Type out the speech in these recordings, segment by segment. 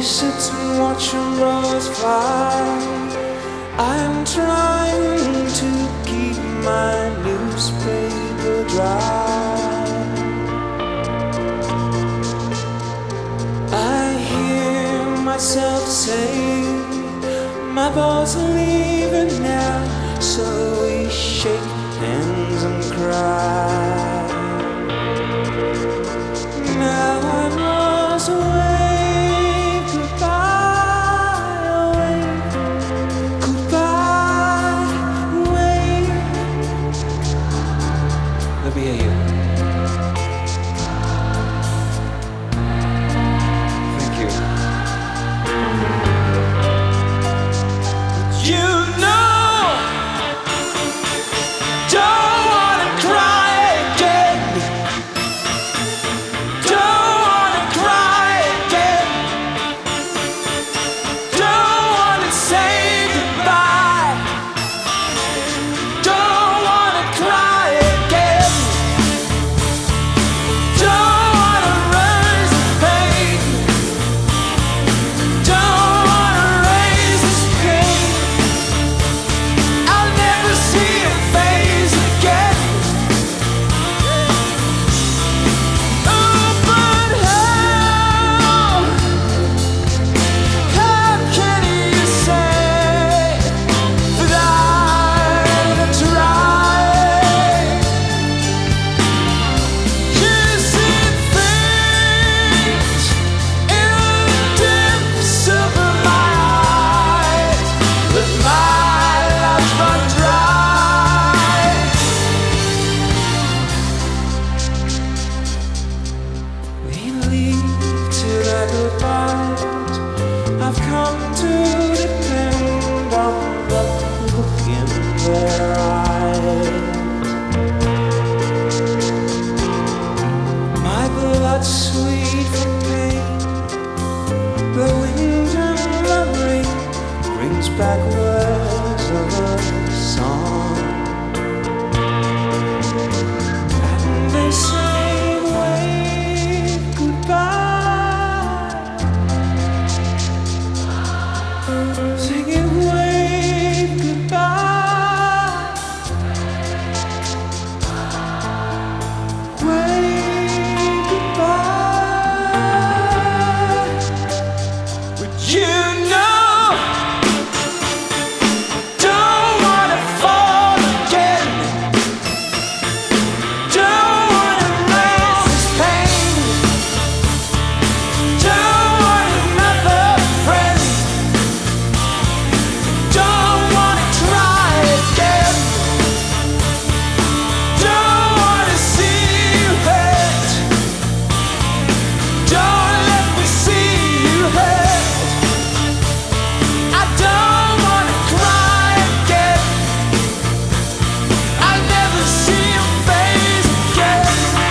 sit and watch umbrellas fly. I'm trying to keep my newspaper dry. I hear myself say, my boss are leaving now, so we shake hands and cry. Now I must wave goodbye, wave goodbye, wave. Let me hear you. Thank you. You know, don't wanna cry again. Don't wanna cry again. Don't wanna say goodbye. Don't wanna cry again. Don't wanna raise the pain. Don't wanna raise this pain. I'll never see your face again. Oh, but how can you say that I tried? You see things in the depths of my eyes, but my life's run dry. We leave to that goodbye. I've come to depend on the look in their eyes. My blood's sweet from pain. The wind and the rain brings back words of a song. And they say, wave goodbye. Sing it, wave goodbye. Wave goodbye. But you know, don't wanna fall again. Don't wanna raise this pain. Don't want another friend. Don't wanna try again. Don't wanna see you hurt. Don't let me see you hurt. I don't wanna cry again. I'll never see your face again.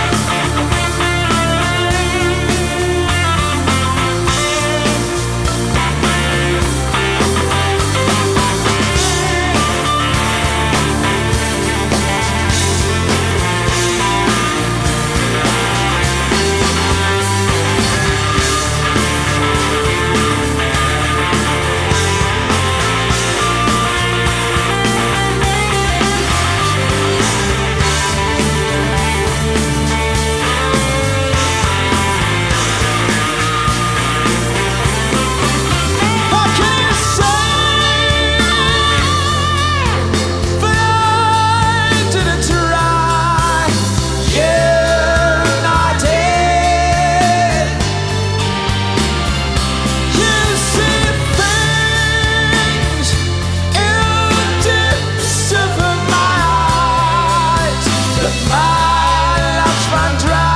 What can you say? But I didn't try. Yeah, I did. You see things in the depths of my eyes, but my life's run dry.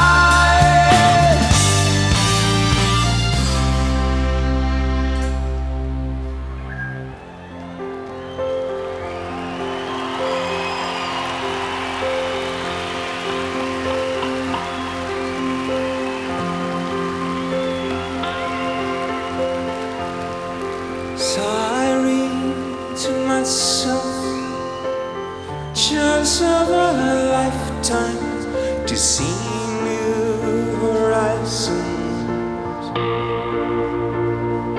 So I read to myself, chance of a lifetime to see new horizons.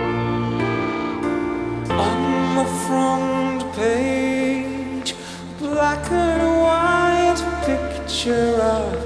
on the page, black and white picture of